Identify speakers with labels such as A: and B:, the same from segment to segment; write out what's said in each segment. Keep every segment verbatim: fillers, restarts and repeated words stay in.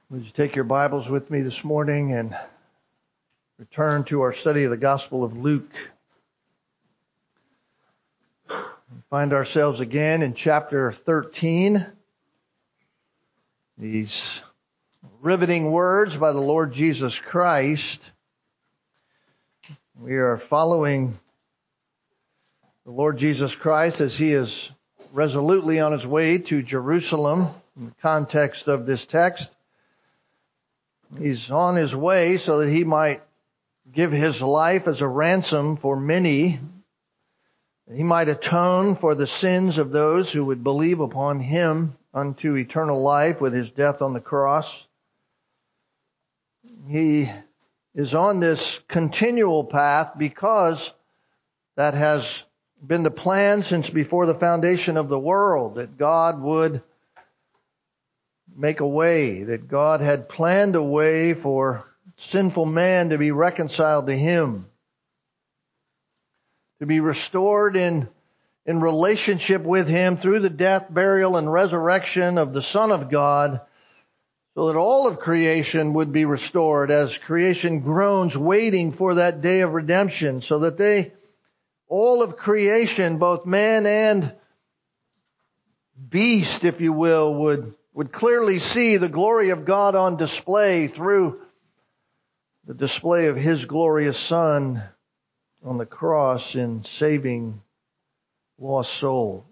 A: Would you take your Bibles with me this morning and return to our study of the Gospel of Luke? We find ourselves again in chapter thirteen. These riveting words by the Lord Jesus Christ. We are following the Lord Jesus Christ as He is resolutely on His way to Jerusalem in the context of this text. He's on His way so that He might give His life as a ransom for many. He might atone for the sins of those who would believe upon Him unto eternal life with His death on the cross. He is on this continual path because that has been the plan since before the foundation of the world, that God would make a way, that God had planned a way for sinful man to be reconciled to Him, to be restored in, in relationship with Him through the death, burial, and resurrection of the Son of God, so that all of creation would be restored as creation groans waiting for that day of redemption, so that they, all of creation, both man and beast, if you will, would would clearly see the glory of God on display through the display of His glorious Son on the cross in saving lost souls.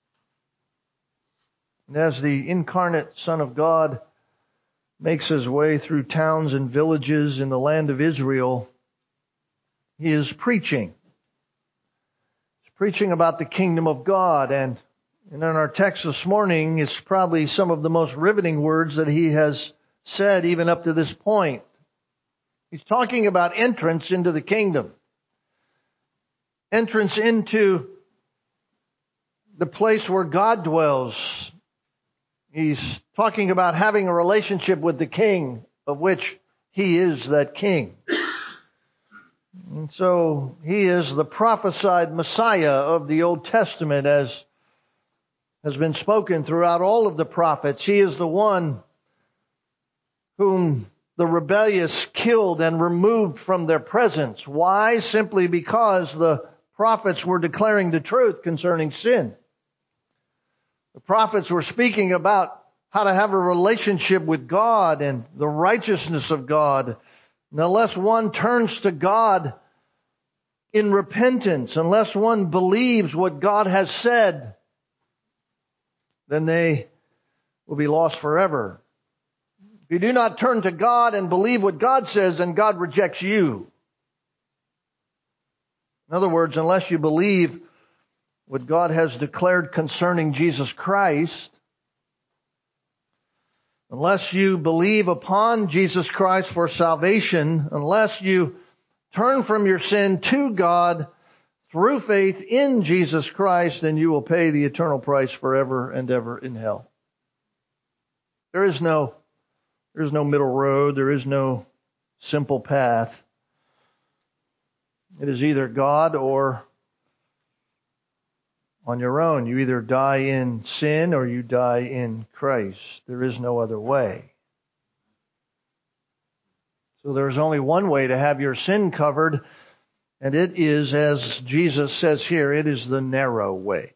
A: And as the incarnate Son of God makes His way through towns and villages in the land of Israel, He is preaching. He's preaching about the kingdom of God, and And in our text this morning is probably some of the most riveting words that He has said even up to this point. He's talking about entrance into the kingdom. Entrance into the place where God dwells. He's talking about having a relationship with the King, of which He is that King. And so He is the prophesied Messiah of the Old Testament, as has been spoken throughout all of the prophets. He is the one whom the rebellious killed and removed from their presence. Why? Simply because the prophets were declaring the truth concerning sin. The prophets were speaking about how to have a relationship with God and the righteousness of God. And unless one turns to God in repentance, unless one believes what God has said, then they will be lost forever. If you do not turn to God and believe what God says, then God rejects you. In other words, unless you believe what God has declared concerning Jesus Christ, unless you believe upon Jesus Christ for salvation, unless you turn from your sin to God through faith in Jesus Christ, then you will pay the eternal price forever and ever in hell. There is no, there is no middle road. There is no simple path. It is either God or on your own. You either die in sin or you die in Christ. There is no other way. So there is only one way to have your sin covered, and it is, as Jesus says here, it is the narrow way.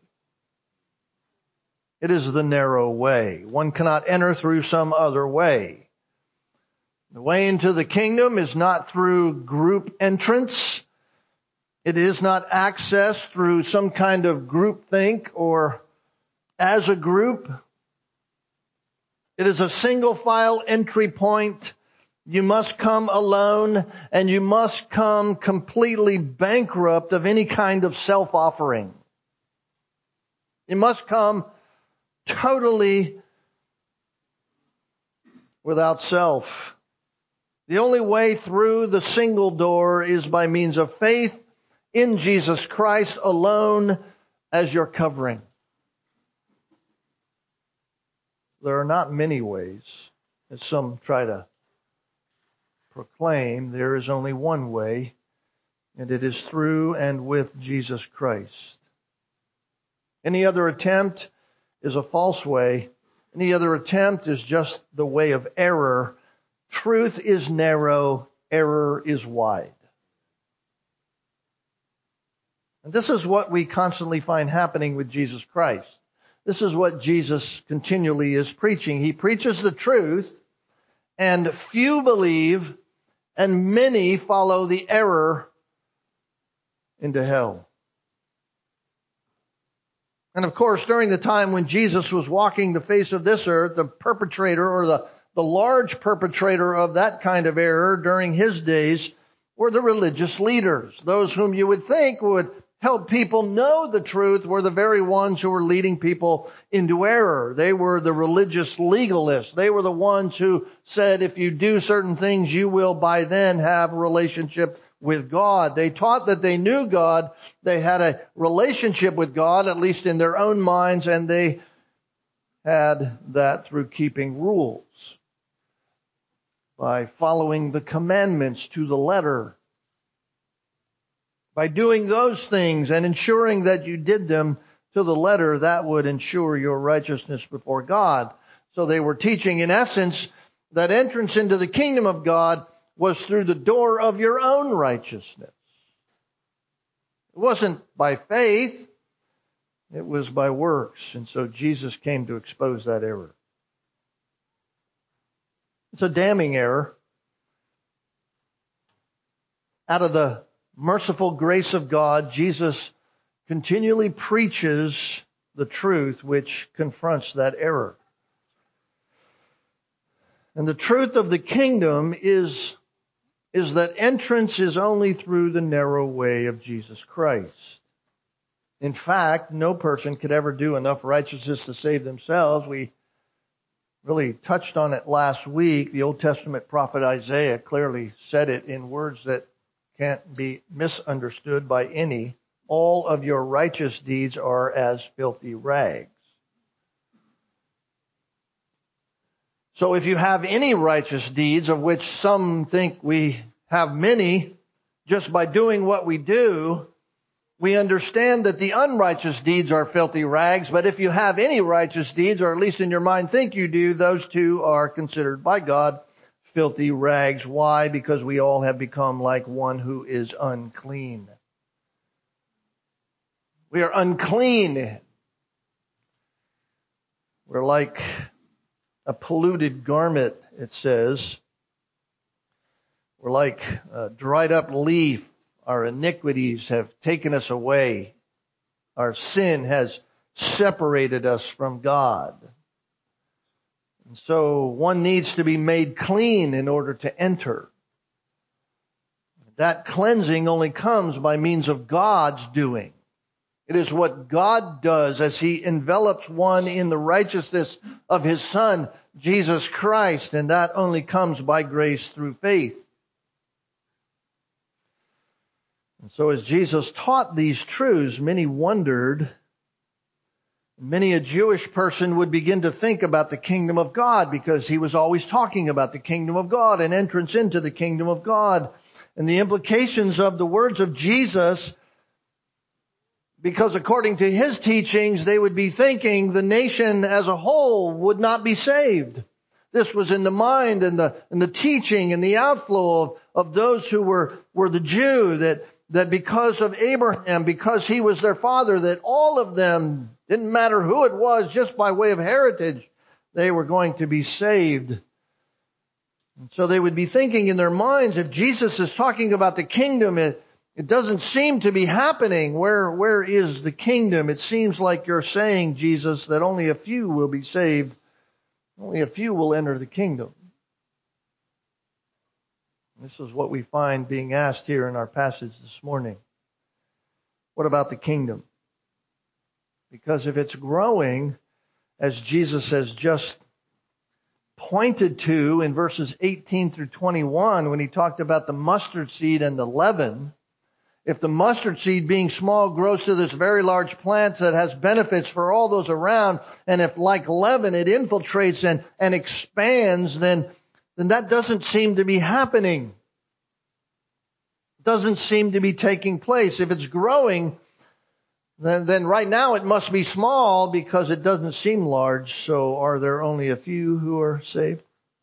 A: It is the narrow way. One cannot enter through some other way. The way into the kingdom is not through group entrance. It is not accessed through some kind of groupthink or as a group. It is a single file entry point. You must come alone, and you must come completely bankrupt of any kind of self-offering. You must come totally without self. The only way through the single door is by means of faith in Jesus Christ alone as your covering. There are not many ways, as some try to proclaim. There is only one way, and it is through and with Jesus Christ. Any other attempt is a false way, Any other attempt is just the way of error. Truth is narrow, error is wide. And this is what we constantly find happening with Jesus Christ. This is what Jesus continually is preaching. He preaches the truth, and few believe, and many follow the error into hell. And of course, during the time when Jesus was walking the face of this earth, the perpetrator or the, the large perpetrator of that kind of error during his days were the religious leaders. Those whom you would think would help people know the truth were the very ones who were leading people into error. They were the religious legalists. They were the ones who said if you do certain things, you will by then have a relationship with God. They taught that they knew God. They had a relationship with God, at least in their own minds, and they had that through keeping rules, by following the commandments to the letter. By doing those things and ensuring that you did them to the letter, that would ensure your righteousness before God. So they were teaching, in essence, that entrance into the kingdom of God was through the door of your own righteousness. It wasn't by faith, it was by works. And so Jesus came to expose that error. It's a damning error. Out of the merciful grace of God, Jesus continually preaches the truth which confronts that error. And the truth of the kingdom is, is that entrance is only through the narrow way of Jesus Christ. In fact, no person could ever do enough righteousness to save themselves. We really touched on it last week. The Old Testament prophet Isaiah clearly said it in words that can't be misunderstood by any. All of your righteous deeds are as filthy rags. So if you have any righteous deeds, of which some think we have many, just by doing what we do, we understand that the unrighteous deeds are filthy rags. But if you have any righteous deeds, or at least in your mind think you do, those two are considered by God filthy rags. Why? Because we all have become like one who is unclean. We are unclean. We're like a polluted garment, it says. We're like a dried up leaf. Our iniquities have taken us away. Our sin has separated us from God. And so one needs to be made clean in order to enter. That cleansing only comes by means of God's doing. It is what God does as He envelops one in the righteousness of His Son, Jesus Christ, and that only comes by grace through faith. And so as Jesus taught these truths, many wondered. Many a Jewish person would begin to think about the kingdom of God because He was always talking about the kingdom of God and entrance into the kingdom of God and the implications of the words of Jesus, because according to His teachings, they would be thinking the nation as a whole would not be saved. This was in the mind and the, and the teaching and the outflow of, of those who were, were the Jew, that That because of Abraham, because he was their father, that all of them, didn't matter who it was, just by way of heritage, they were going to be saved. And so they would be thinking in their minds, if Jesus is talking about the kingdom, it, it doesn't seem to be happening. Where, where is the kingdom? It seems like you're saying, Jesus, that only a few will be saved. Only a few will enter the kingdom. This is what we find being asked here in our passage this morning. What about the kingdom? Because if it's growing, as Jesus has just pointed to in verses eighteen through twenty-one, when He talked about the mustard seed and the leaven, if the mustard seed being small grows to this very large plant that has benefits for all those around, and if like leaven it infiltrates and, and expands, then then that doesn't seem to be happening. Doesn't seem to be taking place. If it's growing, then, then right now it must be small because it doesn't seem large. So are there only a few who are saved?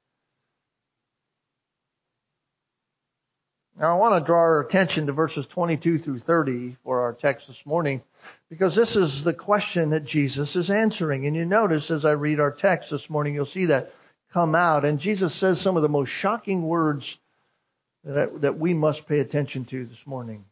A: Now I want to draw our attention to verses twenty-two through thirty for our text this morning, because this is the question that Jesus is answering. And you notice as I read our text this morning, you'll see that come out. And Jesus says some of the most shocking words that, that we must pay attention to this morning.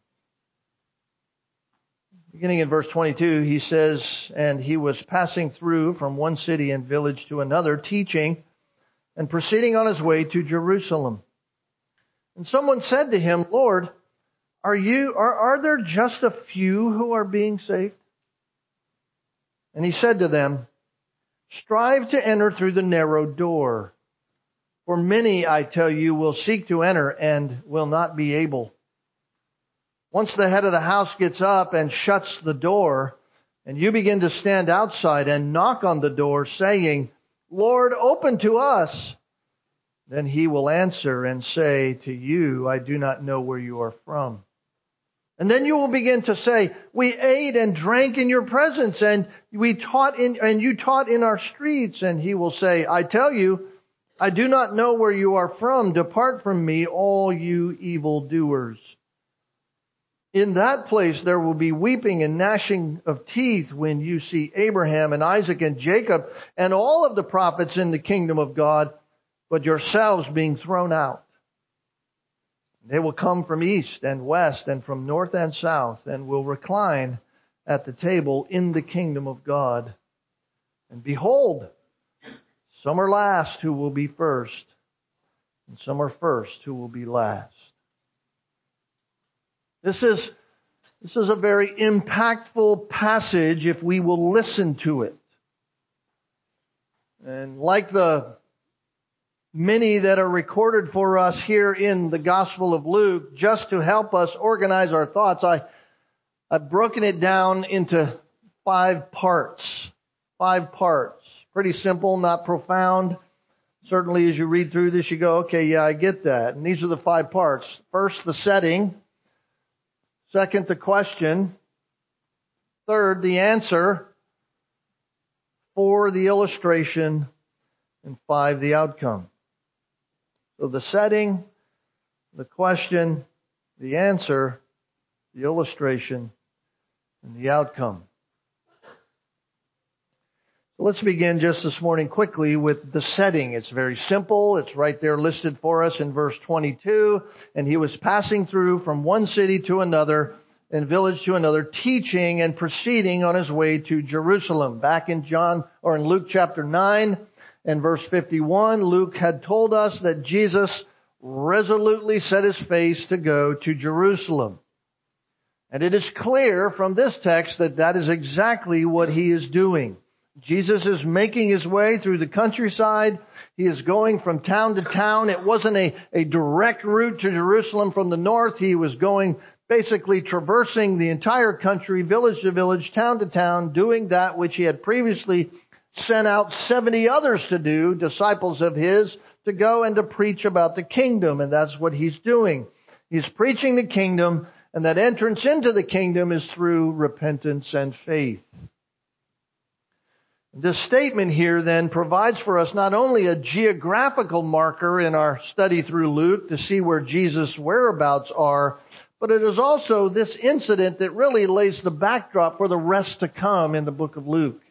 A: Beginning in verse twenty-two, he says, "And he was passing through from one city and village to another, teaching and proceeding on his way to Jerusalem. And someone said to him, 'Lord, are you, are, are there just a few who are being saved?' And he said to them, 'Strive to enter through the narrow door. For many, I tell you, will seek to enter and will not be able. Once the head of the house gets up and shuts the door, and you begin to stand outside and knock on the door, saying, "Lord, open to us," then he will answer and say to you, "I do not know where you are from." And then you will begin to say, "We ate and drank in your presence, and we taught in, and you taught in our streets." And he will say, "I tell you, I do not know where you are from. Depart from me, all you evildoers." In that place there will be weeping and gnashing of teeth when you see Abraham and Isaac and Jacob and all of the prophets in the kingdom of God, but yourselves being thrown out. They will come from east and west and from north and south, and will recline at the table in the kingdom of God. And behold, some are last who will be first, and some are first who will be last. This is, this is a very impactful passage if we will listen to it. And like the many that are recorded for us here in the Gospel of Luke, just to help us organize our thoughts, I, I've broken it down into five parts. Five parts. Pretty simple, not profound. Certainly as you read through this, you go, okay, yeah, I get that. And these are the five parts. First, the setting. Second, the question. Third, the answer. Four, the illustration. And five, the outcome. So the setting, the question, the answer, the illustration, and the outcome. So let's begin just this morning quickly with the setting. It's very simple. It's right there listed for us in verse twenty-two. "And he was passing through from one city to another and village to another, teaching and proceeding on his way to Jerusalem." Back in John, or in Luke chapter nine and verse fifty-one, Luke had told us that Jesus resolutely set his face to go to Jerusalem. And it is clear from this text that that is exactly what he is doing. Jesus is making his way through the countryside. He is going from town to town. It wasn't a, a direct route to Jerusalem from the north. He was going, basically traversing the entire country, village to village, town to town, doing that which he had previously sent out seventy others to do, disciples of his, to go and to preach about the kingdom. And that's what he's doing. He's preaching the kingdom, and that entrance into the kingdom is through repentance and faith. This statement here then provides for us not only a geographical marker in our study through Luke to see where Jesus' whereabouts are, but it is also this incident that really lays the backdrop for the rest to come in the book of Luke.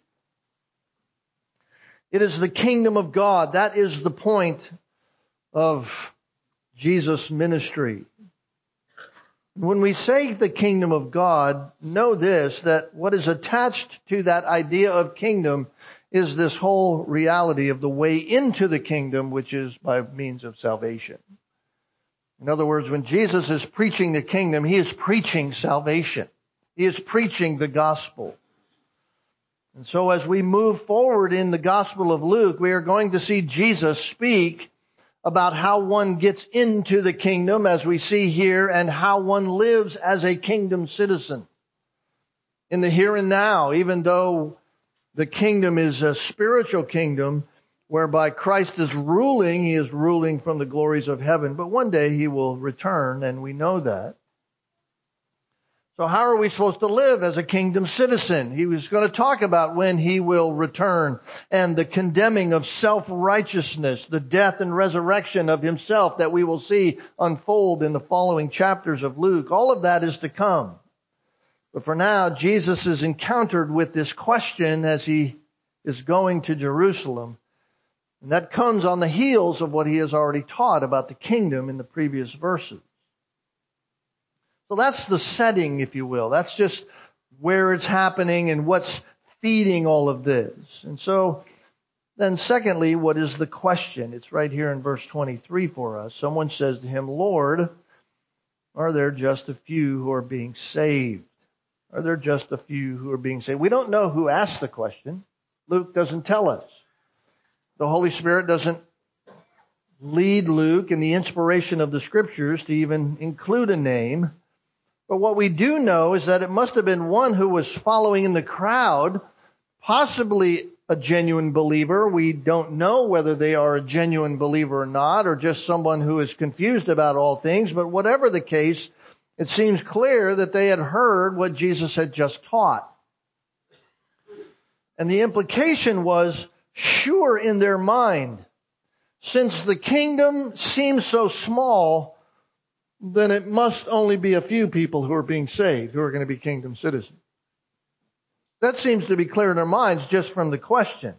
A: It is the kingdom of God. That is the point of Jesus' ministry. When we say the kingdom of God, know this, that what is attached to that idea of kingdom is this whole reality of the way into the kingdom, which is by means of salvation. In other words, when Jesus is preaching the kingdom, he is preaching salvation. He is preaching the gospel. And so as we move forward in the Gospel of Luke, we are going to see Jesus speak about how one gets into the kingdom, as we see here, and how one lives as a kingdom citizen. In the here and now, even though the kingdom is a spiritual kingdom, whereby Christ is ruling, he is ruling from the glories of heaven, but one day he will return, and we know that. So how are we supposed to live as a kingdom citizen? He was going to talk about when he will return and the condemning of self-righteousness, the death and resurrection of himself that we will see unfold in the following chapters of Luke. All of that is to come. But for now, Jesus is encountered with this question as he is going to Jerusalem. And that comes on the heels of what he has already taught about the kingdom in the previous verses. So that's the setting, if you will. That's just where it's happening and what's feeding all of this. And so then secondly, what is the question? It's right here in verse twenty-three for us. Someone says to him, Lord, are there just a few who are being saved? Are there just a few who are being saved? We don't know who asked the question. Luke doesn't tell us. The Holy Spirit doesn't lead Luke in the inspiration of the Scriptures to even include a name. But what we do know is that it must have been one who was following in the crowd, possibly a genuine believer. We don't know whether they are a genuine believer or not, or just someone who is confused about all things. But whatever the case, it seems clear that they had heard what Jesus had just taught. And the implication was sure in their mind, since the kingdom seems so small, then it must only be a few people who are being saved, who are going to be kingdom citizens. That seems to be clear in their minds just from the question.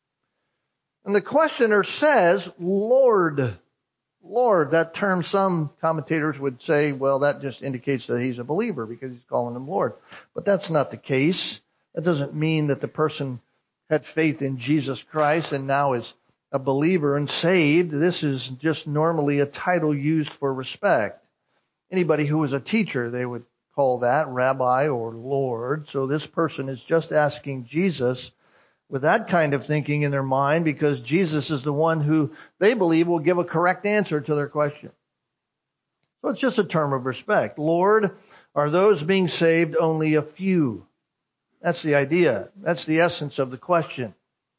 A: And the questioner says, Lord, Lord. That term, some commentators would say, well, that just indicates that he's a believer because he's calling him Lord. But that's not the case. That doesn't mean that the person had faith in Jesus Christ and now is a believer and saved. This is just normally a title used for respect. Anybody who was a teacher, they would call that rabbi or Lord. So this person is just asking Jesus with that kind of thinking in their mind because Jesus is the one who they believe will give a correct answer to their question. So it's just a term of respect. Lord, are those being saved only a few? That's the idea. That's the essence of the question.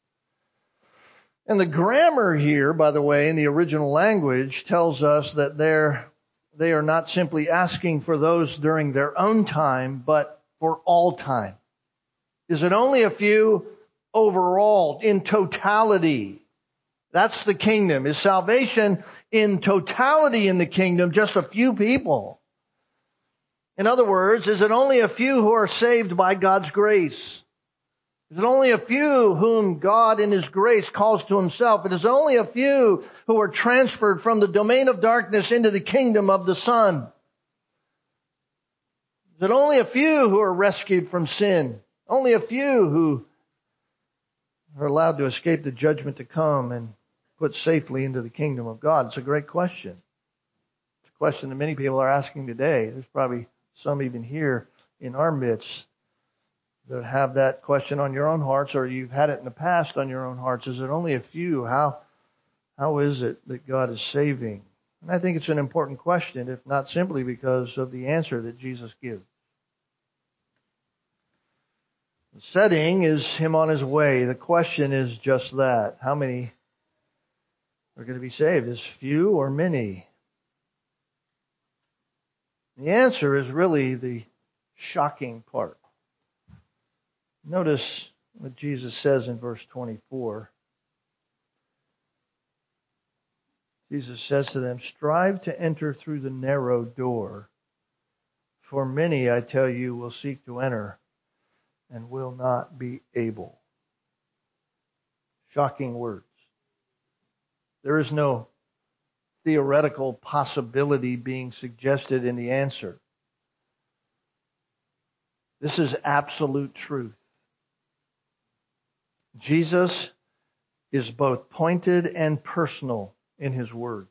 A: And the grammar here, by the way, in the original language tells us that they're They are not simply asking for those during their own time, but for all time. Is it only a few? Overall, in totality. That's the kingdom. Is salvation in totality in the kingdom just a few people? In other words, is it only a few who are saved by God's grace? Is it only a few whom God in His grace calls to Himself? It is only a few who are transferred from the domain of darkness into the kingdom of the Son. Is it only a few who are rescued from sin? Only a few who are allowed to escape the judgment to come and put safely into the kingdom of God? It's a great question. It's a question that many people are asking today. There's probably some even here in our midst that have that question on your own hearts, or you've had it in the past on your own hearts. Is it only a few? How, how is it that God is saving? And I think it's an important question, if not simply because of the answer that Jesus gives. The setting is Him on His way. The question is just that. How many are going to be saved? Is few or many? The answer is really the shocking part. Notice what Jesus says in verse twenty-four. Jesus says to them, strive to enter through the narrow door, for many, I tell you, will seek to enter and will not be able. Shocking words. There is no theoretical possibility being suggested in the answer. This is absolute truth. Jesus is both pointed and personal in His words.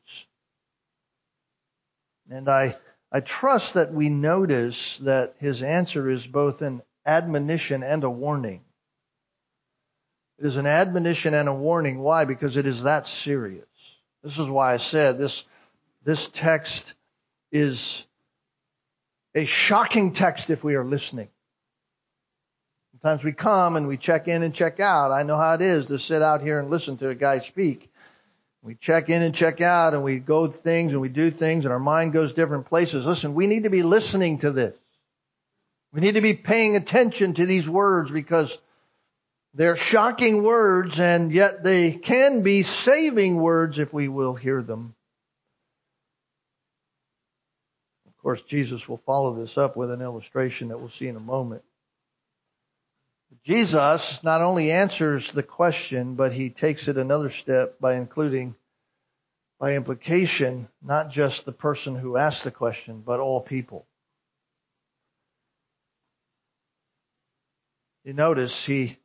A: And I, I trust that we notice that His answer is both an admonition and a warning. It is an admonition and a warning. Why? Because it is that serious. This is why I said this, this text is a shocking text if we are listening. Sometimes we come and we check in and check out. I know how it is to sit out here and listen to a guy speak. We check in and check out and we go things and we do things and our mind goes different places. Listen, we need to be listening to this. We need to be paying attention to these words because they're shocking words, and yet they can be saving words if we will hear them. Of course, Jesus will follow this up with an illustration that we'll see in a moment. Jesus not only answers the question, but he takes it another step by including, by implication, not just the person who asked the question, but all people. You notice he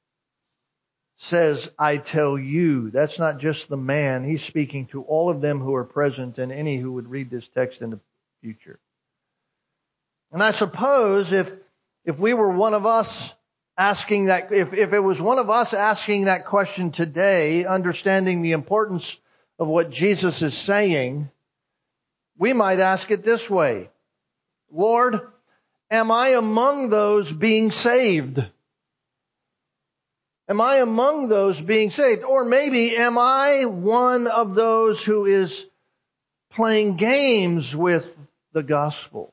A: says, I tell you. That's not just the man. He's speaking to all of them who are present and any who would read this text in the future. And I suppose if if we were one of us asking that, if, if it was one of us asking that question today, understanding the importance of what Jesus is saying, we might ask it this way. Lord, am I among those being saved? Am I among those being saved? Or maybe am I one of those who is playing games with the gospel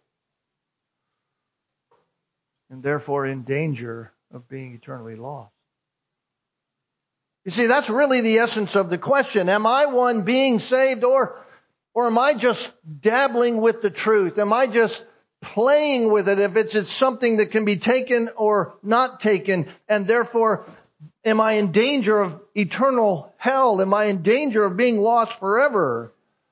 A: and therefore in danger of being eternally lost? You see, that's really the essence of the question. Am I one being saved, or, or am I just dabbling with the truth? Am I just playing with it if it's, it's something that can be taken or not taken, and therefore am I in danger of eternal hell? Am I in danger of being lost forever?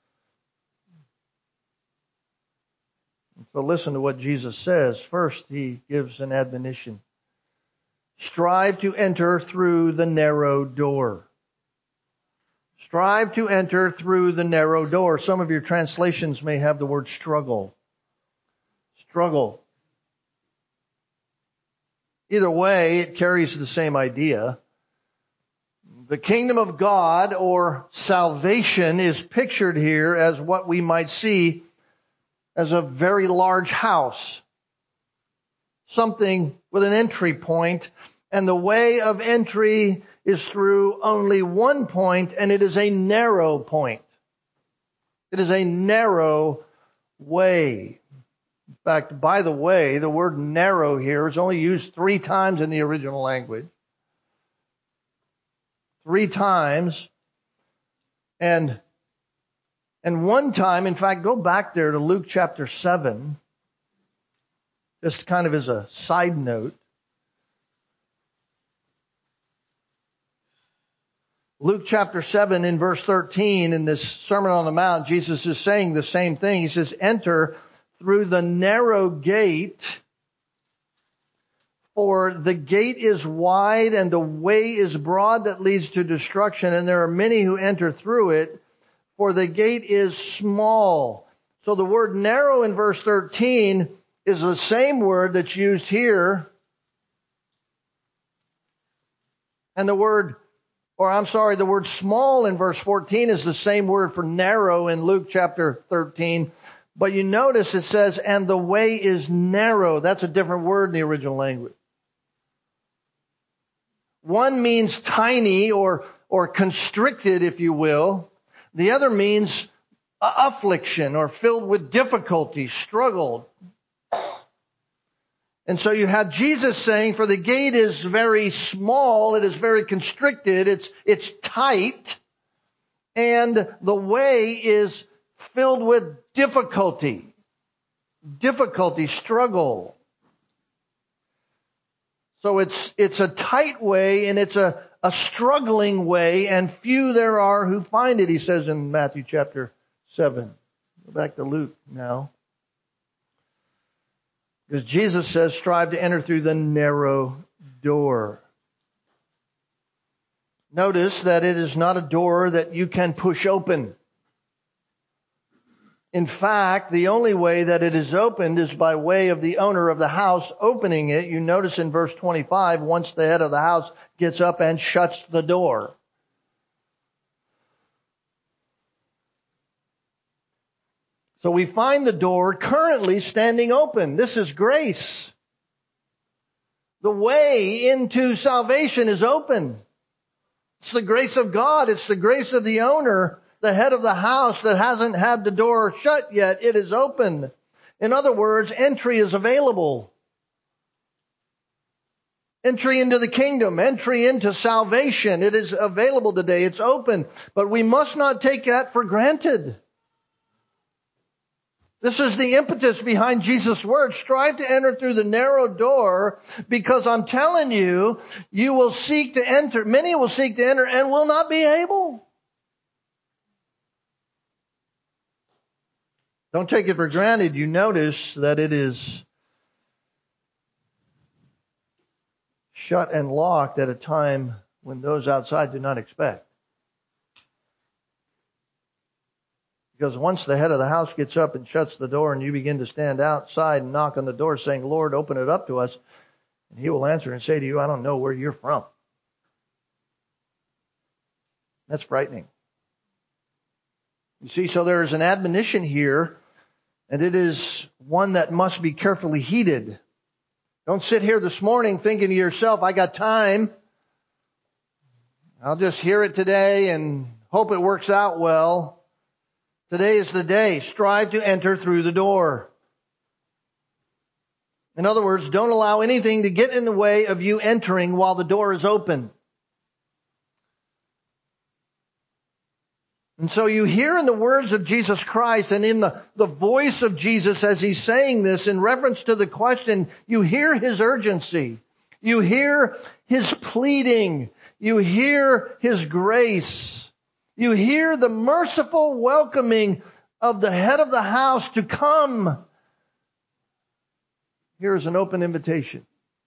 A: So listen to what Jesus says. First, he gives an admonition. Strive to enter through the narrow door. Strive to enter through the narrow door. Some of your translations may have the word struggle. Struggle. Either way, it carries the same idea. The kingdom of God, or salvation, is pictured here as what we might see as a very large house. Something with an entry point, and the way of entry is through only one point, and it is a narrow point. It is a narrow way. In fact, by the way, the word narrow here is only used three times in the original language. Three times. And, and one time, in fact, go back there to Luke chapter seven. Just kind of as a side note. Luke chapter seven in verse thirteen, in this Sermon on the Mount, Jesus is saying the same thing. He says, enter through the narrow gate, for the gate is wide and the way is broad that leads to destruction, and there are many who enter through it, for the gate is small. So the word narrow in verse thirteen is the same word that's used here. And the word, or I'm sorry, the word small in verse fourteen is the same word for narrow in Luke chapter thirteen. But you notice it says, and the way is narrow. That's a different word in the original language. One means tiny or, or constricted, if you will. The other means affliction or filled with difficulty, struggle. And so you have Jesus saying, for the gate is very small, it is very constricted, it's, it's tight, and the way is filled with difficulty, difficulty, struggle. So it's, it's a tight way, and it's a, a struggling way, and few there are who find it, he says in Matthew chapter seven. Go back to Luke now. Because Jesus says, strive to enter through the narrow door. Notice that it is not a door that you can push open. In fact, the only way that it is opened is by way of the owner of the house opening it. You notice in verse twenty-five, once the head of the house gets up and shuts the door. So we find the door currently standing open. This is grace. The way into salvation is open. It's the grace of God. It's the grace of the owner, the head of the house, that hasn't had the door shut yet. It is open. In other words, entry is available. Entry into the kingdom, entry into salvation. It is available today. It's open. But we must not take that for granted. This is the impetus behind Jesus' words. Strive to enter through the narrow door, because I'm telling you, you will seek to enter. Many will seek to enter and will not be able. Don't take it for granted. You notice that it is shut and locked at a time when those outside do not expect. Because once the head of the house gets up and shuts the door and you begin to stand outside and knock on the door saying, Lord, open it up to us, and He will answer and say to you, I don't know where you're from. That's frightening. You see, so there is an admonition here, and it is one that must be carefully heeded. Don't sit here this morning thinking to yourself, I got time. I'll just hear it today and hope it works out well. Today is the day. Strive to enter through the door. In other words, don't allow anything to get in the way of you entering while the door is open. And so you hear in the words of Jesus Christ and in the, the voice of Jesus as He's saying this in reference to the question, you hear His urgency. You hear His pleading. You hear His grace. You hear the merciful welcoming of the head of the house to come. Here is an open invitation.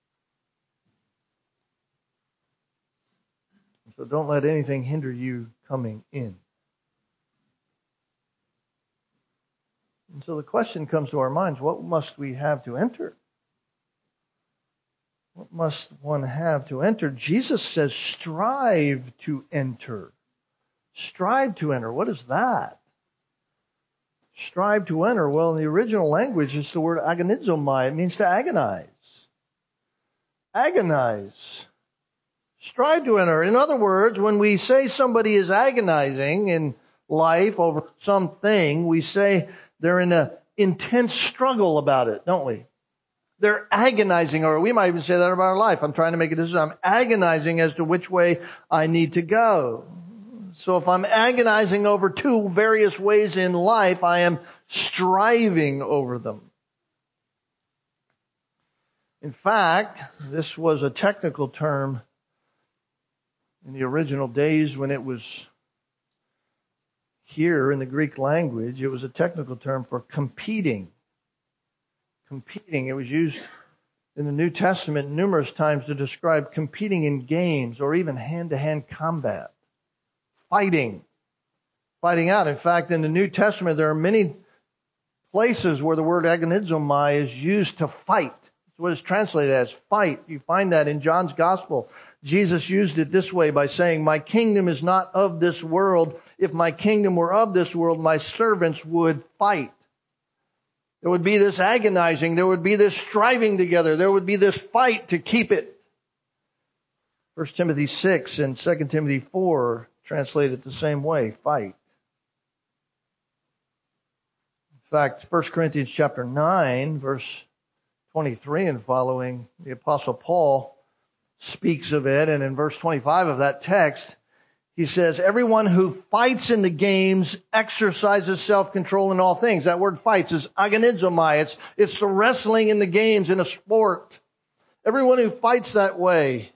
A: So don't let anything hinder you coming in. And so the question comes to our minds, what must we have to enter? What must one have to enter? Jesus says, strive to enter. Strive to enter. What is that? Strive to enter. Well, in the original language, it's the word agonizomai. It means to agonize. Agonize. Strive to enter. In other words, when we say somebody is agonizing in life over something, we say they're in an intense struggle about it, don't we? They're agonizing, or we might even say that about our life. I'm trying to make a decision. I'm agonizing as to which way I need to go. So if I'm agonizing over two various ways in life, I am striving over them. In fact, this was a technical term in the original days when it was here in the Greek language. It was a technical term for competing. Competing. It was used in the New Testament numerous times to describe competing in games or even hand-to-hand combat. Fighting. Fighting out. In fact, in the New Testament, there are many places where the word agonizomai is used to fight. It's what it's translated as, fight. You find that in John's Gospel. Jesus used it this way by saying, my kingdom is not of this world. If my kingdom were of this world, my servants would fight. There would be this agonizing. There would be this striving together. There would be this fight to keep it. First Timothy six and Second Timothy four translate it the same way, fight. In fact, First Corinthians chapter nine, verse twenty-three and following, the Apostle Paul speaks of it, and in verse twenty-five of that text, he says, everyone who fights in the games exercises self-control in all things. That word fights is agonizomai. It's, it's the wrestling in the games in a sport. Everyone who fights that way.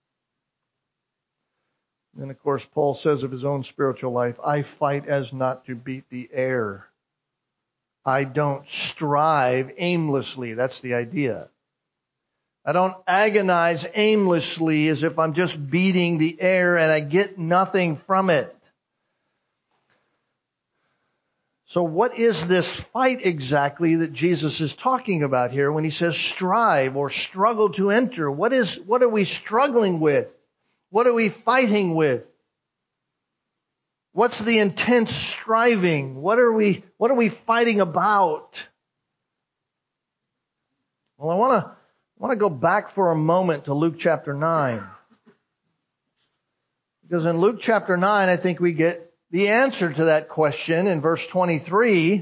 A: And of course, Paul says of his own spiritual life, I fight as not to beat the air. I don't strive aimlessly. That's the idea. I don't agonize aimlessly as if I'm just beating the air and I get nothing from it. So what is this fight exactly that Jesus is talking about here when He says strive or struggle to enter? What is, what are we struggling with? What are we fighting with? What's the intense striving? What are we, what are we fighting about? Well, I want to I want to go back for a moment to Luke chapter nine. Because in Luke chapter nine, I think we get the answer to that question in verse twenty-three.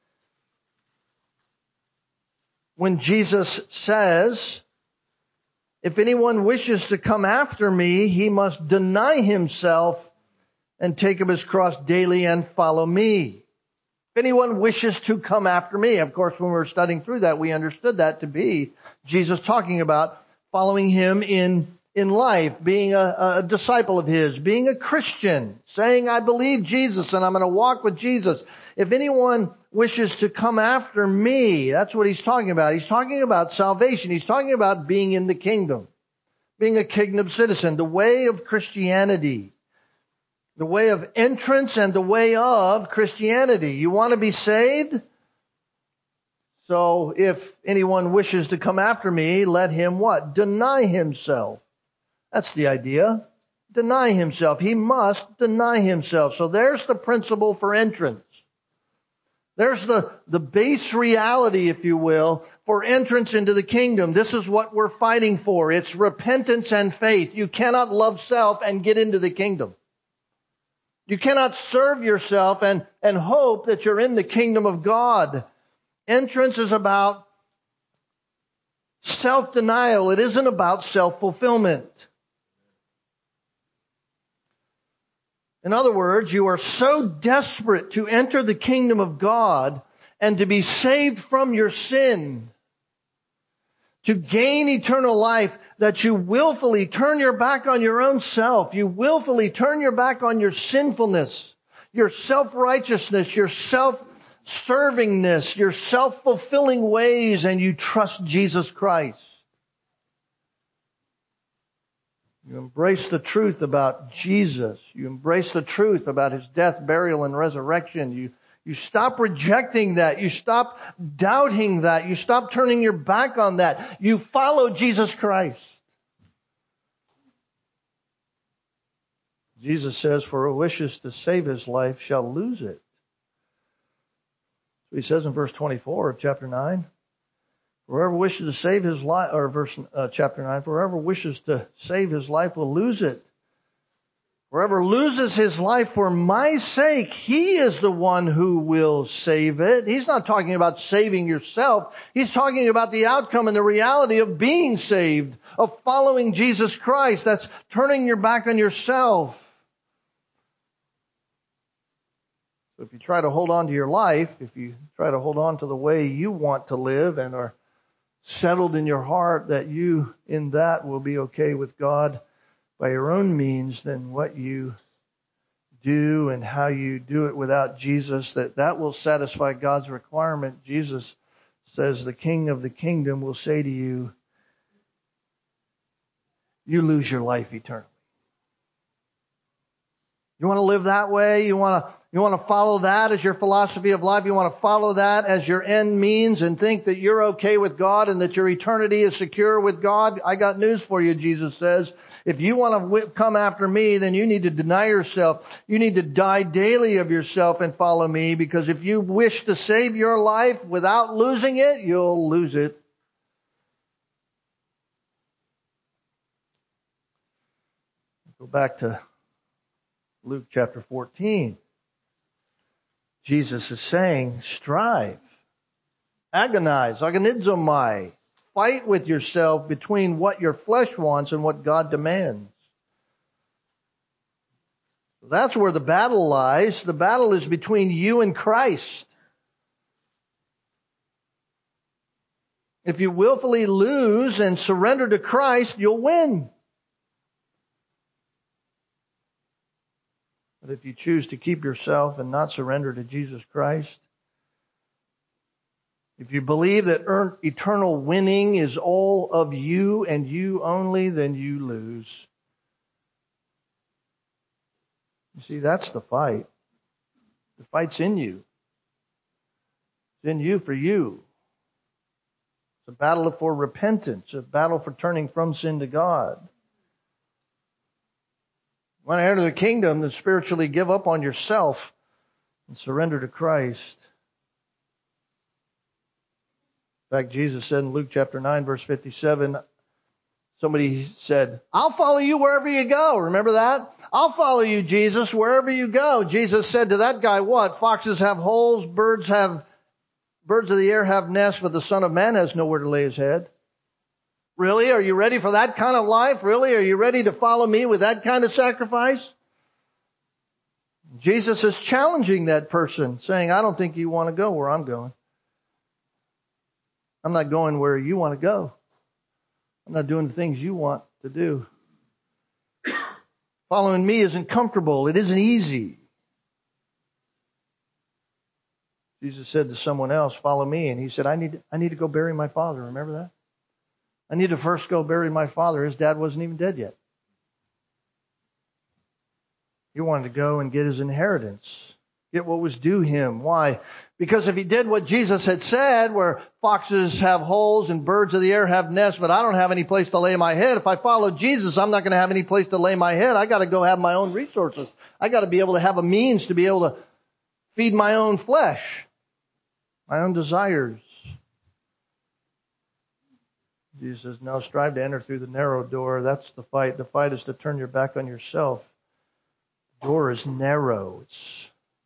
A: When Jesus says, If anyone wishes to come after me, he must deny himself and take up his cross daily and follow me. If anyone wishes to come after me, of course, when we were studying through that, we understood that to be Jesus talking about following him in, in life, being a, a disciple of his, being a Christian, saying, I believe Jesus and I'm going to walk with Jesus. If anyone wishes to come after me, that's what he's talking about. He's talking about salvation. He's talking about being in the kingdom, being a kingdom citizen, the way of Christianity, the way of entrance and the way of Christianity. You want to be saved? So if anyone wishes to come after me, let him what? Deny himself. That's the idea. Deny himself. He must deny himself. So there's the principle for entrance. There's the, the base reality, if you will, for entrance into the kingdom. This is what we're fighting for. It's repentance and faith. You cannot love self and get into the kingdom. You cannot serve yourself and, and hope that you're in the kingdom of God. Entrance is about self-denial. It isn't about self-fulfillment. In other words, you are so desperate to enter the kingdom of God and to be saved from your sin, to gain eternal life, that you willfully turn your back on your own self. You willfully turn your back on your sinfulness, your self-righteousness, your self-servingness, your self-fulfilling ways, and you trust Jesus Christ. You embrace the truth about Jesus. You embrace the truth about his death, burial, and resurrection. You, you stop rejecting that. You stop doubting that. You stop turning your back on that. You follow Jesus Christ. Jesus says, for who wishes to save his life shall lose it. So he says in verse twenty-four of chapter nine. Whoever wishes to save his life, or verse uh, chapter nine, for whoever wishes to save his life will lose it. Whoever loses his life for my sake, he is the one who will save it. He's not talking about saving yourself. He's talking about the outcome and the reality of being saved, of following Jesus Christ. That's turning your back on yourself. So if you try to hold on to your life, if you try to hold on to the way you want to live and are settled in your heart that you in that will be okay with God by your own means, then what you do and how you do it without Jesus, that that will satisfy God's requirement. Jesus says the King of the kingdom will say to you, you lose your life eternally. You want to live that way? You want to You want to follow that as your philosophy of life? You want to follow that as your end means and think that you're okay with God and that your eternity is secure with God? I got news for you, Jesus says. If you want to come after me, then you need to deny yourself. You need to die daily of yourself and follow me, because if you wish to save your life without losing it, you'll lose it. Go back to Luke chapter fourteen. Jesus is saying, strive, agonize, agonizomai. Fight with yourself between what your flesh wants and what God demands. That's where the battle lies. The battle is between you and Christ. If you willfully lose and surrender to Christ, you'll win. But if you choose to keep yourself and not surrender to Jesus Christ, if you believe that eternal winning is all of you and you only, then you lose. You see, that's the fight. The fight's in you. It's in you for you. It's a battle for repentance, a battle for turning from sin to God. You want to enter the kingdom, then spiritually give up on yourself and surrender to Christ. In fact, Jesus said in Luke chapter nine, verse fifty-seven, somebody said, I'll follow you wherever you go. Remember that? I'll follow you, Jesus, wherever you go. Jesus said to that guy, what? Foxes have holes, birds have, birds of the air have nests, but the Son of Man has nowhere to lay his head. Really? Are you ready for that kind of life? Really? Are you ready to follow me with that kind of sacrifice? Jesus is challenging that person, saying, I don't think you want to go where I'm going. I'm not going where you want to go. I'm not doing the things you want to do. Following me isn't comfortable. It isn't easy. Jesus said to someone else, follow me. And he said, I need, I need to go bury my father. Remember that? I need to first go bury my father. His dad wasn't even dead yet. He wanted to go and get his inheritance, get what was due him. Why? Because if he did what Jesus had said, where foxes have holes and birds of the air have nests, but I don't have any place to lay my head. If I follow Jesus, I'm not going to have any place to lay my head. I got to go have my own resources. I got to be able to have a means to be able to feed my own flesh, my own desires. Jesus says, no, strive to enter through the narrow door. That's the fight. The fight is to turn your back on yourself. The door is narrow. It's,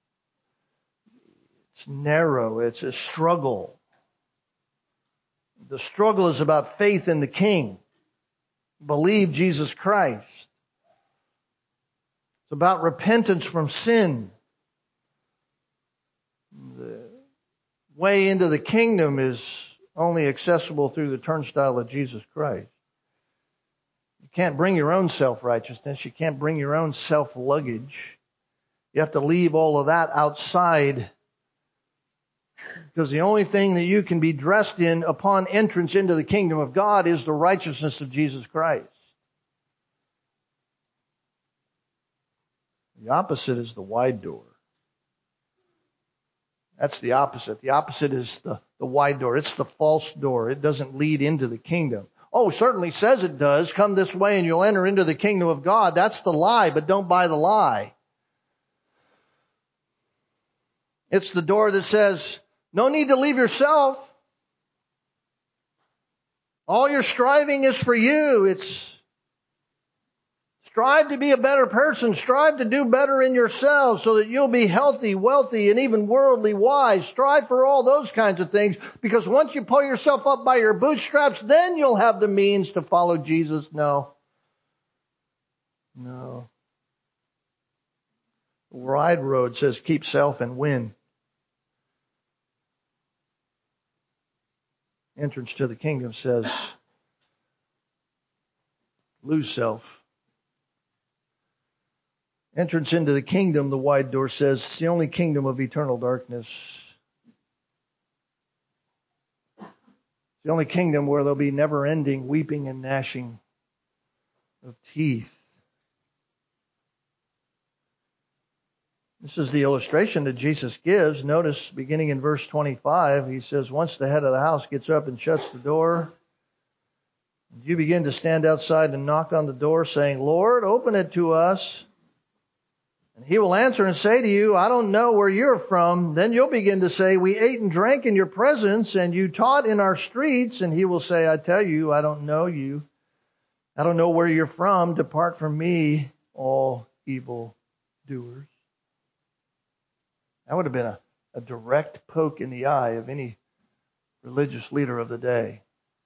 A: it's narrow. It's a struggle. The struggle is about faith in the King. Believe Jesus Christ. It's about repentance from sin. The way into the kingdom is only accessible through the turnstile of Jesus Christ. You can't bring your own self-righteousness. You can't bring your own self-luggage. You have to leave all of that outside. Because the only thing that you can be dressed in upon entrance into the kingdom of God is the righteousness of Jesus Christ. The opposite is the wide door. That's the opposite. The opposite is the, the wide door. It's the false door. It doesn't lead into the kingdom. Oh, certainly says it does. Come this way and you'll enter into the kingdom of God. That's the lie, but don't buy the lie. It's the door that says, no need to leave yourself. All your striving is for you. It's strive to be a better person. Strive to do better in yourselves so that you'll be healthy, wealthy, and even worldly wise. Strive for all those kinds of things, because once you pull yourself up by your bootstraps, then you'll have the means to follow Jesus. No. No. The wide road says keep self and win. Entrance to the kingdom says lose self. Entrance into the kingdom, the wide door says, it's the only kingdom of eternal darkness. It's the only kingdom where there'll be never-ending weeping and gnashing of teeth. This is the illustration that Jesus gives. Notice, beginning in verse twenty-five, he says, once the head of the house gets up and shuts the door, you begin to stand outside and knock on the door saying, Lord, open it to us. And he will answer and say to you, I don't know where you're from. Then you'll begin to say, we ate and drank in your presence, and you taught in our streets. And he will say, I tell you, I don't know you. I don't know where you're from. Depart from me, all evil doers. That would have been a, a direct poke in the eye of any religious leader of the day.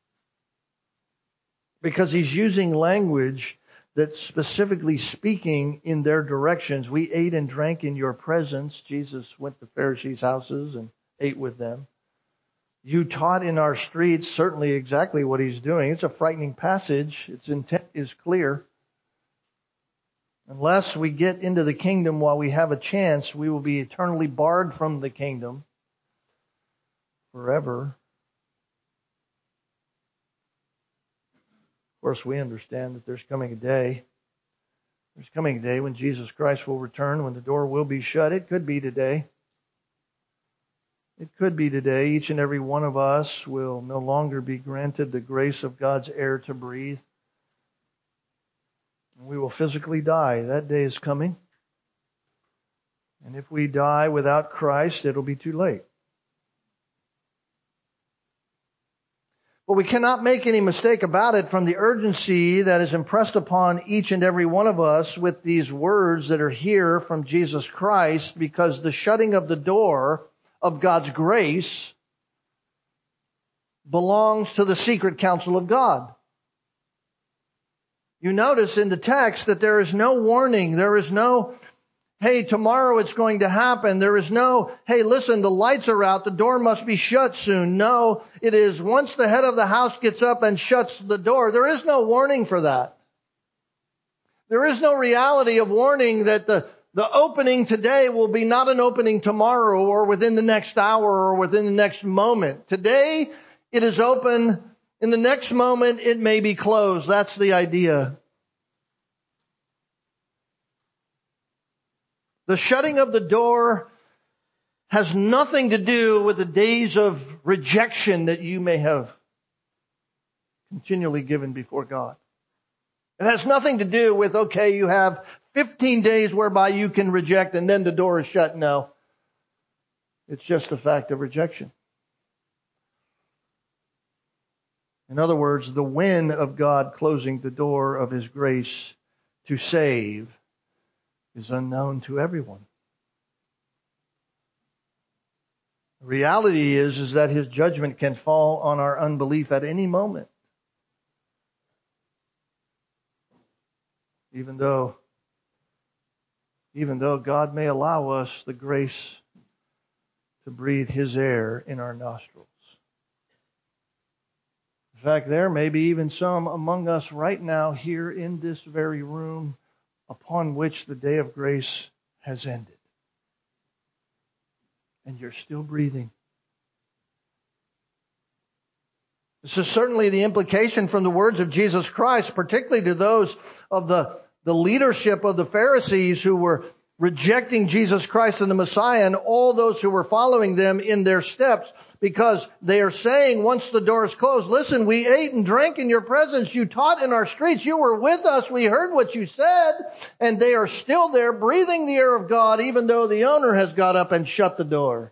A: Because he's using language that's specifically speaking in their directions. We ate and drank in your presence. Jesus went to Pharisees' houses and ate with them. You taught in our streets, certainly exactly what he's doing. It's a frightening passage. Its intent is clear. Unless we get into the kingdom while we have a chance, we will be eternally barred from the kingdom forever. Of course, we understand that there's coming a day. There's coming a day when Jesus Christ will return, when the door will be shut. It could be today. It could be today. Each and every one of us will no longer be granted the grace of God's air to breathe. We will physically die. That day is coming. And if we die without Christ, it'll be too late. But we cannot make any mistake about it from the urgency that is impressed upon each and every one of us with these words that are here from Jesus Christ, because the shutting of the door of God's grace belongs to the secret counsel of God. You notice in the text that there is no warning. There is no, hey, tomorrow it's going to happen. There is no, hey, listen, the lights are out. The door must be shut soon. No, it is once the head of the house gets up and shuts the door. There is no warning for that. There is no reality of warning that the, the opening today will be not an opening tomorrow or within the next hour or within the next moment. Today it is open. In the next moment it may be closed. That's the idea. The shutting of the door has nothing to do with the days of rejection that you may have continually given before God. It has nothing to do with, okay, you have fifteen days whereby you can reject and then the door is shut. No. It's just a fact of rejection. In other words, the when of God closing the door of His grace to save is unknown to everyone. The reality is, is that His judgment can fall on our unbelief at any moment. Even though, even though God may allow us the grace to breathe His air in our nostrils. In fact, there may be even some among us right now here in this very room upon which the day of grace has ended. And you're still breathing. This is certainly the implication from the words of Jesus Christ, particularly to those of the, the leadership of the Pharisees who were rejecting Jesus Christ and the Messiah, and all those who were following them in their steps, because they are saying once the door is closed, listen, we ate and drank in your presence. You taught in our streets. You were with us. We heard what you said. And they are still there breathing the air of God, even though the owner has got up and shut the door.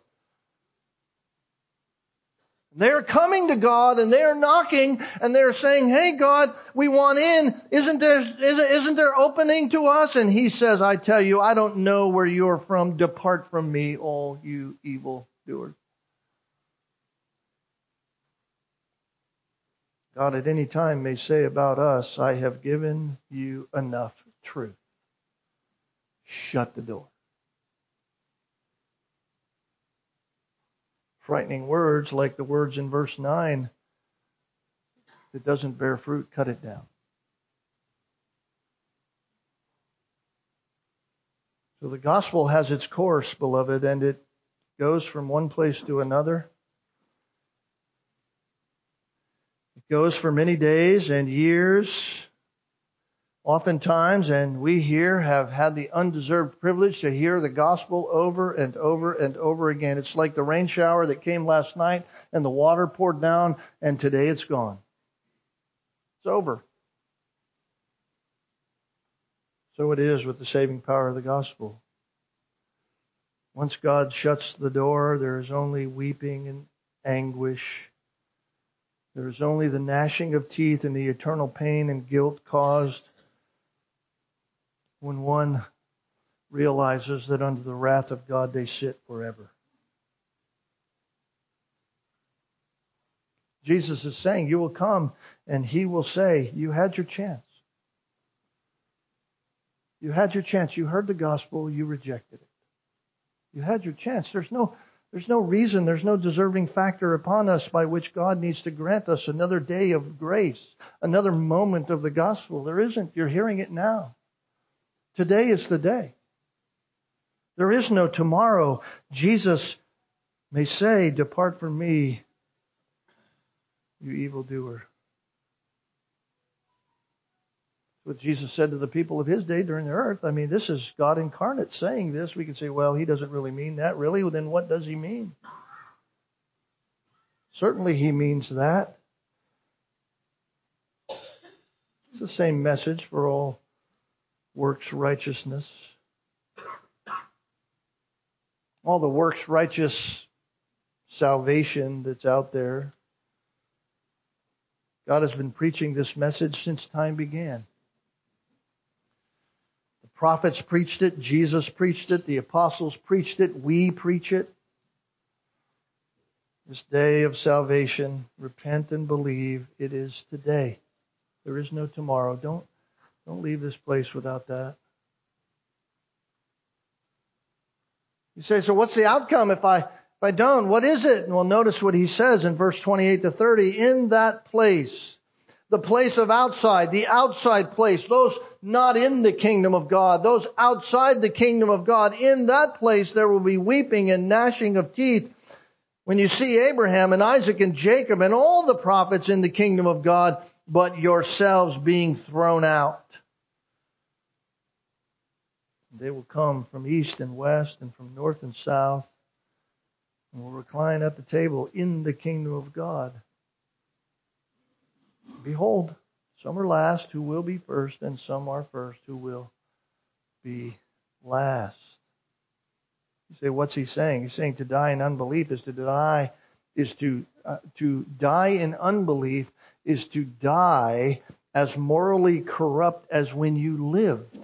A: They're coming to God and they're knocking and they're saying, hey God, we want in. Isn't there, isn't, isn't there opening to us? And He says, I tell you, I don't know where you're from. Depart from me, all you evil doers. God at any time may say about us, I have given you enough truth. Shut the door. Frightening words like the words in verse nine. If it doesn't bear fruit, cut it down. So the gospel has its course, beloved, and it goes from one place to another. It goes for many days and years, oftentimes, and we here have had the undeserved privilege to hear the gospel over and over and over again. It's like the rain shower that came last night and the water poured down, and today it's gone. It's over. So it is with the saving power of the gospel. Once God shuts the door, there is only weeping and anguish. There is only the gnashing of teeth and the eternal pain and guilt caused when one realizes that under the wrath of God they sit forever. Jesus is saying, you will come and He will say, you had your chance. You had your chance. You heard the gospel. You rejected it. You had your chance. There's no, there's no reason, there's no deserving factor upon us by which God needs to grant us another day of grace, another moment of the gospel. There isn't. You're hearing it now. Today is the day. There is no tomorrow. Jesus may say, depart from me, you evildoer. What Jesus said to the people of His day during the earth. I mean, this is God incarnate saying this. We can say, well, He doesn't really mean that. Really? Well, then what does He mean? Certainly He means that. It's the same message for all works righteousness. All the works righteous salvation that's out there. God has been preaching this message since time began. The prophets preached it. Jesus preached it. The apostles preached it. We preach it. This day of salvation, repent and believe. It is today. There is no tomorrow. Don't, Don't leave this place without that. You say, so what's the outcome if I if I don't? What is it? Well, notice what he says in verse twenty-eight to thirty. In that place, the place of outside, the outside place, those not in the kingdom of God, those outside the kingdom of God, in that place there will be weeping and gnashing of teeth when you see Abraham and Isaac and Jacob and all the prophets in the kingdom of God, but yourselves being thrown out. They will come from east and west and from north and south and will recline at the table in the kingdom of God. Behold, some are last who will be first, and some are first who will be last. You say, what's he saying? He's saying to die in unbelief is to deny, is to uh, to die in unbelief is to die as morally corrupt as when you lived.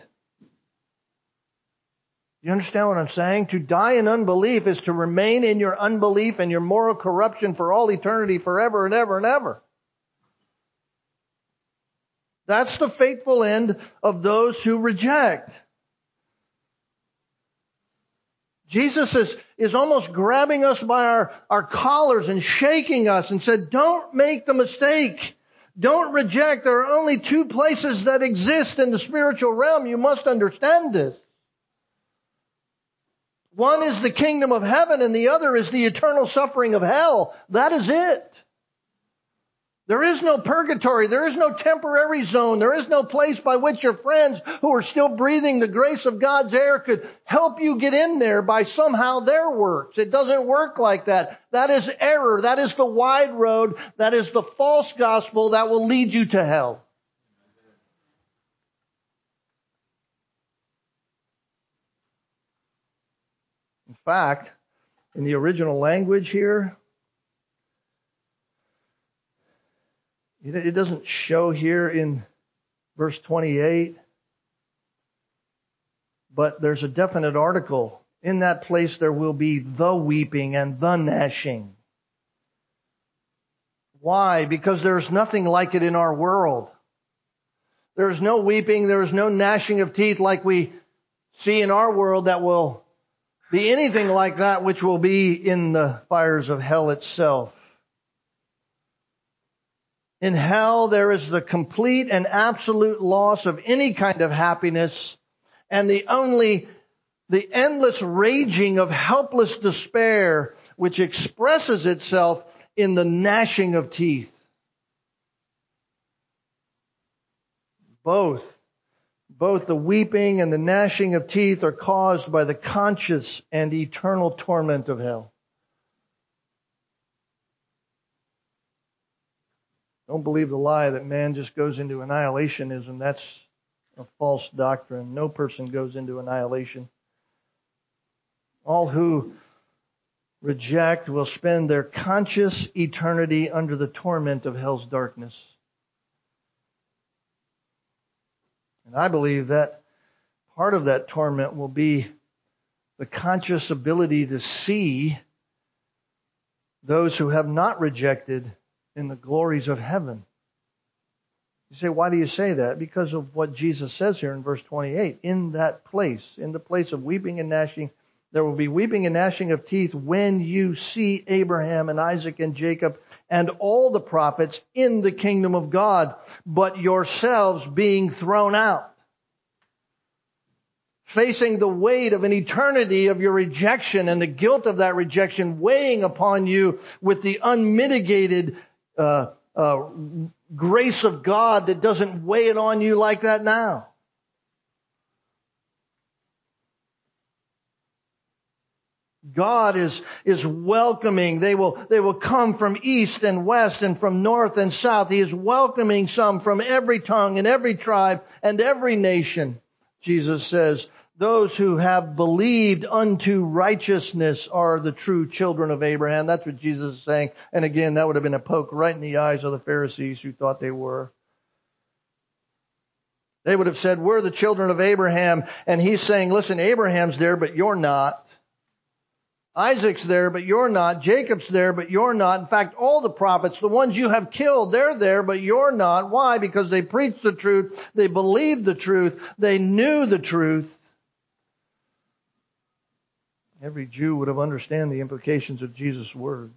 A: You understand what I'm saying? To die in unbelief is to remain in your unbelief and your moral corruption for all eternity, forever and ever and ever. That's the fateful end of those who reject. Jesus is, is almost grabbing us by our, our collars and shaking us and said, don't make the mistake. Don't reject. There are only two places that exist in the spiritual realm. You must understand this. One is the kingdom of heaven and the other is the eternal suffering of hell. That is it. There is no purgatory. There is no temporary zone. There is no place by which your friends who are still breathing the grace of God's air could help you get in there by somehow their works. It doesn't work like that. That is error. That is the wide road. That is the false gospel that will lead you to hell. In fact, in the original language here, it doesn't show here in verse twenty-eight, but there's a definite article. In that place there will be the weeping and the gnashing. Why? Because there's nothing like it in our world. There's no weeping, there's no gnashing of teeth like we see in our world that will be anything like that which will be in the fires of hell itself. In hell, there is the complete and absolute loss of any kind of happiness and the only, the endless raging of helpless despair which expresses itself in the gnashing of teeth. Both, both the weeping and the gnashing of teeth are caused by the conscious and eternal torment of hell. Don't believe the lie that man just goes into annihilationism. That's a false doctrine. No person goes into annihilation. All who reject will spend their conscious eternity under the torment of hell's darkness. And I believe that part of that torment will be the conscious ability to see those who have not rejected in the glories of heaven. You say, why do you say that? Because of what Jesus says here in verse twenty-eight. In that place, in the place of weeping and gnashing, there will be weeping and gnashing of teeth when you see Abraham and Isaac and Jacob and all the prophets in the kingdom of God, but yourselves being thrown out. Facing the weight of an eternity of your rejection and the guilt of that rejection weighing upon you with the unmitigated Uh, uh, grace of God that doesn't weigh it on you like that now. God is, is welcoming. They will, they will come from east and west and from north and south. He is welcoming some from every tongue and every tribe and every nation. Jesus says, those who have believed unto righteousness are the true children of Abraham. That's what Jesus is saying. And again, that would have been a poke right in the eyes of the Pharisees who thought they were. They would have said, we're the children of Abraham. And he's saying, listen, Abraham's there, but you're not. Isaac's there, but you're not. Jacob's there, but you're not. In fact, all the prophets, the ones you have killed, they're there, but you're not. Why? Because they preached the truth. They believed the truth. They knew the truth. Every Jew would have understood the implications of Jesus' words.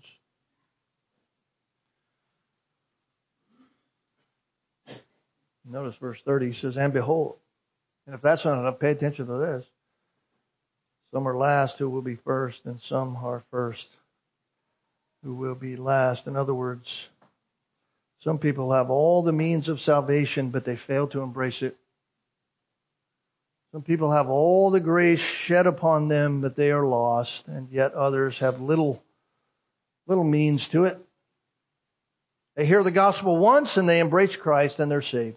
A: Notice verse thirty, he says, and behold. And if that's not enough, pay attention to this. Some are last who will be first, and some are first who will be last. In other words, some people have all the means of salvation, but they fail to embrace it. Some people have all the grace shed upon them, but they are lost, and yet others have little, little means to it. They hear the gospel once, and they embrace Christ, and they're saved.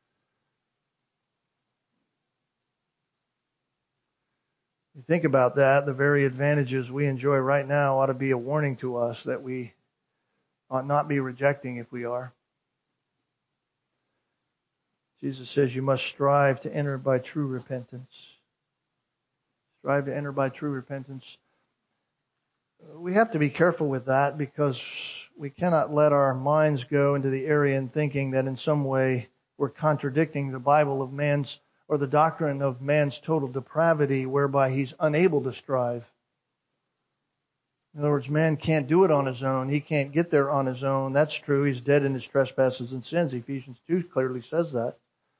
A: You think about that, the very advantages we enjoy right now ought to be a warning to us that we ought not be rejecting if we are. Jesus says you must strive to enter by true repentance. Strive to enter by true repentance. We have to be careful with that because we cannot let our minds go into the area in thinking that in some way we're contradicting the Bible of man's or the doctrine of man's total depravity whereby he's unable to strive. In other words, man can't do it on his own. He can't get there on his own. That's true. He's dead in his trespasses and sins. Ephesians two clearly says that.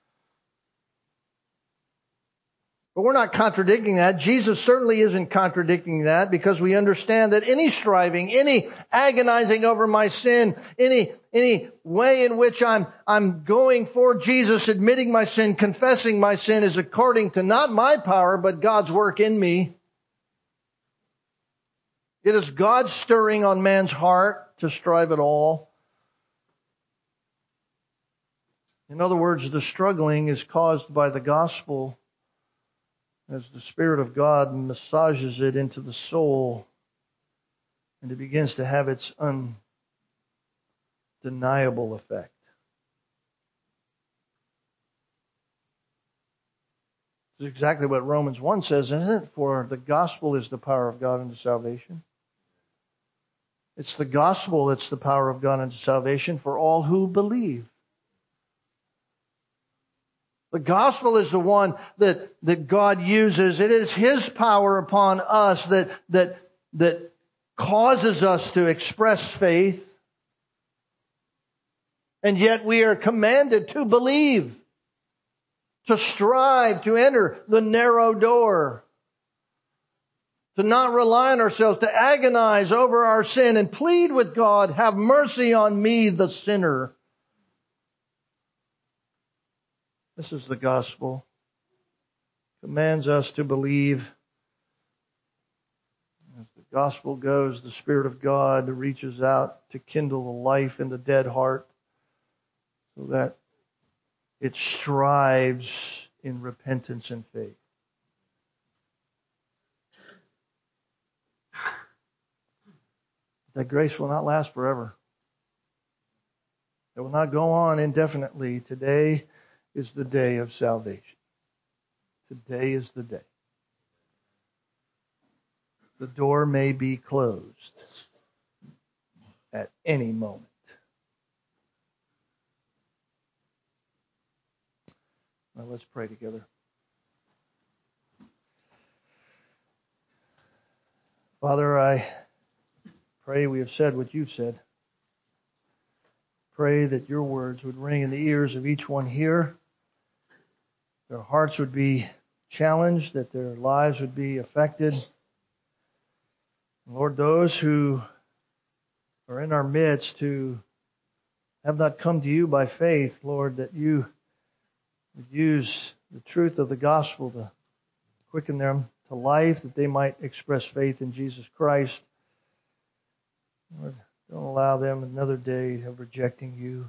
A: But we're not contradicting that. Jesus certainly isn't contradicting that because we understand that any striving, any agonizing over my sin, any any way in which I'm I'm going for Jesus, admitting my sin, confessing my sin is according to not my power, but God's work in me. It is God stirring on man's heart to strive at all. In other words, the struggling is caused by the gospel as the Spirit of God massages it into the soul and it begins to have its undeniable effect. This is exactly what Romans one says, isn't it? For the gospel is the power of God unto salvation. It's the gospel that's the power of God unto salvation for all who believe. The gospel is the one that, that God uses. It is His power upon us that, that, that causes us to express faith. And yet we are commanded to believe, to strive to enter the narrow door, to not rely on ourselves, to agonize over our sin and plead with God, have mercy on me, the sinner. This is the gospel. It commands us to believe. As the gospel goes, the Spirit of God reaches out to kindle the life in the dead heart so that it strives in repentance and faith. That grace will not last forever. It will not go on indefinitely. Today is the day of salvation. Today is the day. The door may be closed at any moment. Now let's pray together. Father, I pray we have said what you've said. Pray that your words would ring in the ears of each one here. Their hearts would be challenged, that their lives would be affected. Lord, those who are in our midst who have not come to you by faith, Lord, that you would use the truth of the gospel to quicken them to life, that they might express faith in Jesus Christ. Lord, don't allow them another day of rejecting you.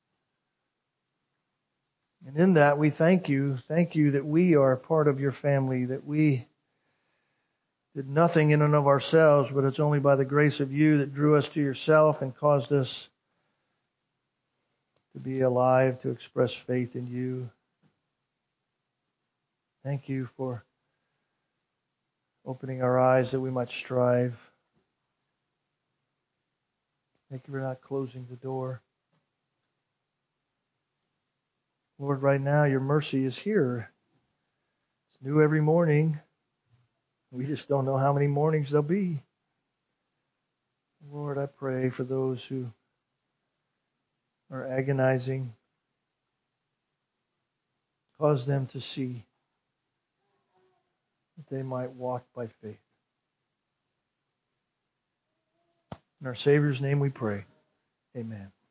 A: And in that, we thank you. Thank you that we are part of your family, that we did nothing in and of ourselves, but it's only by the grace of you that drew us to yourself and caused us to be alive, to express faith in you. Thank you for opening our eyes that we might strive. Thank you for not closing the door. Lord, right now your mercy is here. It's new every morning. We just don't know how many mornings there'll be. Lord, I pray for those who are agonizing. Cause them to see that they might walk by faith. In our Savior's name we pray. Amen.